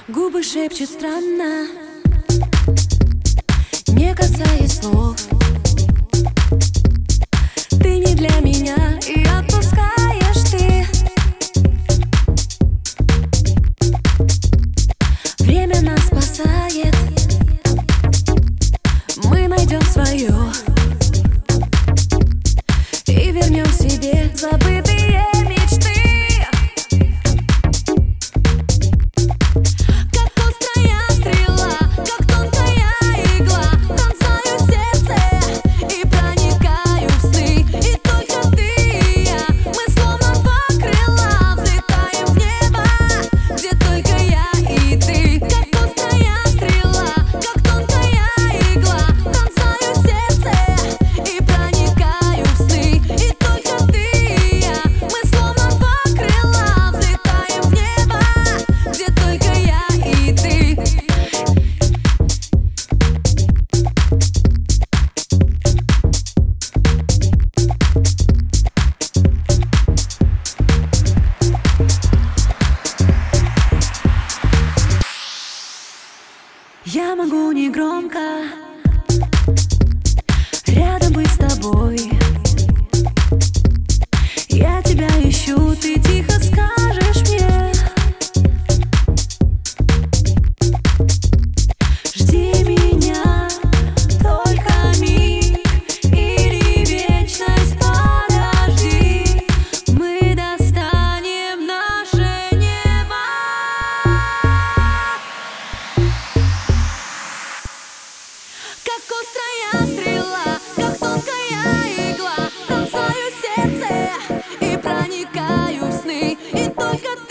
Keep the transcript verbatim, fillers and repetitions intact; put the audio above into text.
Губы шепчут странно, не касаясь слов. Ты не для меня, и отпускаешь ты. Время нас спасает, мы найдем свое и вернем себе забытые мечты. Как острая стрела, как тонкая игла, пронзаю сердце и проникаю в сны. И только ты и я, мы словно два крыла, взлетаем в небо, где только я и ты. Как острая стрела, как тонкая игла, пронзаю сердце и проникаю в сны. И только ты и я, мы словно два крыла, взлетаем в небо, где только я и ты. Я могу не громко рядом быть с тобой. Я тебя ищу, ты тихо скажешь мне: жди меня, только миг или вечность подожди. Мы достанем наше небо. Как острая стрела, как тонкая игла, пронзаю сердце и проникаю в сны. И только